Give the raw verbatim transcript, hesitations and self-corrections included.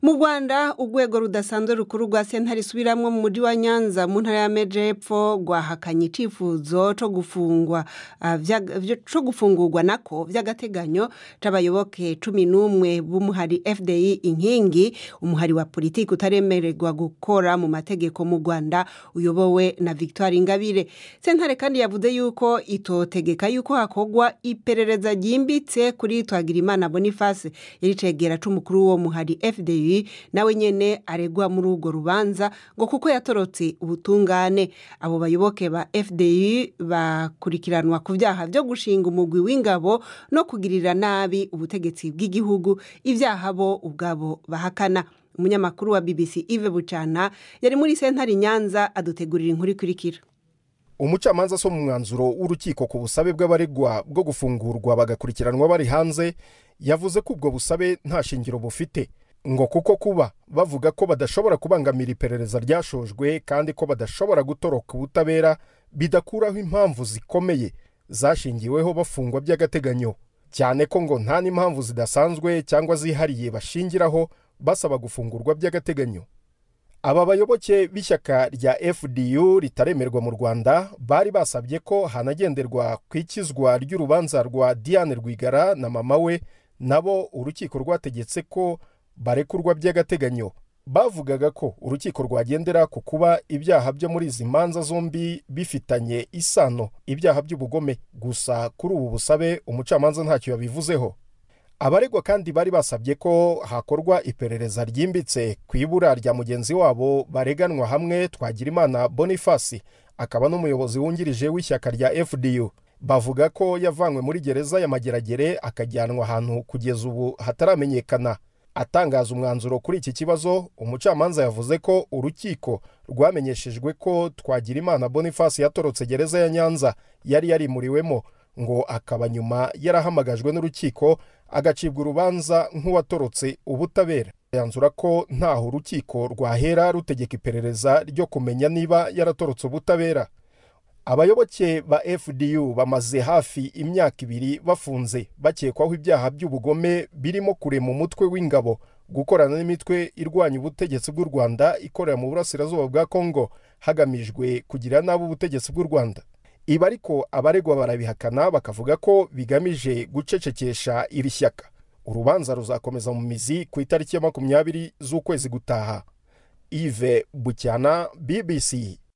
Mu Rwanda urwego rudasanzwe rukuru rwa sentare isubiramwo mu muji wa Nyanza mu ntara ya Majepfo rwahakanye icifuzo co gufungwa uh, co gufungurwa nako vy'agateganyo c'abayoboke cumi n'umwe b'umuhari F D I inkingi, umuhari wa politiki utaremererwa gukora mu mategeko mu Rwanda uyobowe na Victoire Ingabire. Sentare kandi yavuze yuko itotegeka yuko hakogwa iperereza ryimbitse kuri Twagirimana Boniface yari cegera c'umukuru wo muhari F D I nawe nyene aregwa muri urwo rubanza ngo kuko yatorotse ubutungane. Abo bayoboke ba F D I bakurikiranwa ku vyaha vyo gushinga umugwi w'ingabo no kugirira nabi ubutegetsi bw'igihugu, ivyaha bo ubwabo bahakana. Umunyamakuru wa B B C Yves Bucana yari muri sentare Nyanza adutegurira inkuru ikurikira. Umucamanza so mu mwanzuro w'urukiko ku busabe bw'abaregwa bwo gufungurwa bagakurikiranwa bari hanze yavuze ko ubwo busabe nta shingiro bufite, ngo kuko kuba bavuga ko badashobora kubangamira iperereza ryashojwe kandi ko badashobora gutoroka ubutabera bidakuraho impamvu zikomeye zashingiweho bafungwa by'agateganyo, cyane ko ngo nta n'impamvu zidasanzwe cyangwa zihariye bashingiraho basaba gufungurwa by'agateganyo. Aba bayoboke b'ishyaka rya F D U ritaremerwa mu Rwanda bari basabye ko hanagenderwa kwikizwa ry'urubanza rwa Diane Rwigara na mama we, nabo urukiko rwategetse ko barekurwa by'agateganyo. Bavugaga ko urukiko rwagendera ku kuba ibyaha byo muri izi manza zombi bifitanye isano, ibyaha by'ubugome. Gusa kuri ubu busabe umucamanza ntacyo yabivuzeho. Abaregwa kandi bari basabye ko hakorwa iperereza ryimbitse ku ibura rya mugenzi wabo bareganwa hamwe Twagirimana Boniface, akaba n'umuyobozi wungirije w'ishyaka rya F D U. Bavuga ko yavanywe muri gereza ya Mageragere akajyanwa ahantu kugeza ubu hataramenyekana. Atangaza umwanzuro kuri iki kibazo, umucamanza yavuze ko urukiko rwamenyeshejwe ko Twagirimana Boniface yatorotse gereza ya Nyanza yari yarimuriwemo, ngo akaba nyuma yarahamagajwe n'urukiko agacibwa urubanza nk'uwatorotse ubutabera. Yanzura ko ntaho urukiko rwahera rutegeka iperereza ryo kumenya niba yaratorotse ubutabera. Abayoboke ba F D U bamaze hafi imyaka ibiri bafunze bakekwaho ibyaha by'ubugome birimo kurema umutwe w'ingabo, gukorana n'imitwe irwanya ubutegetsi bw'u Rwanda ikorera mu burasirazuba bwa Kongo hagamijwe kugira nabi ubutegetsi bw'u Rwanda. Ibi ariko abaregwa barabihakana bakavuga ko bigamije gucecekesha iri shyaka. Urubanza ruzakomeza mu mizi ku itariki ya makumyabiri z'ukwezi gutaha. Yves Bucyana, B B C.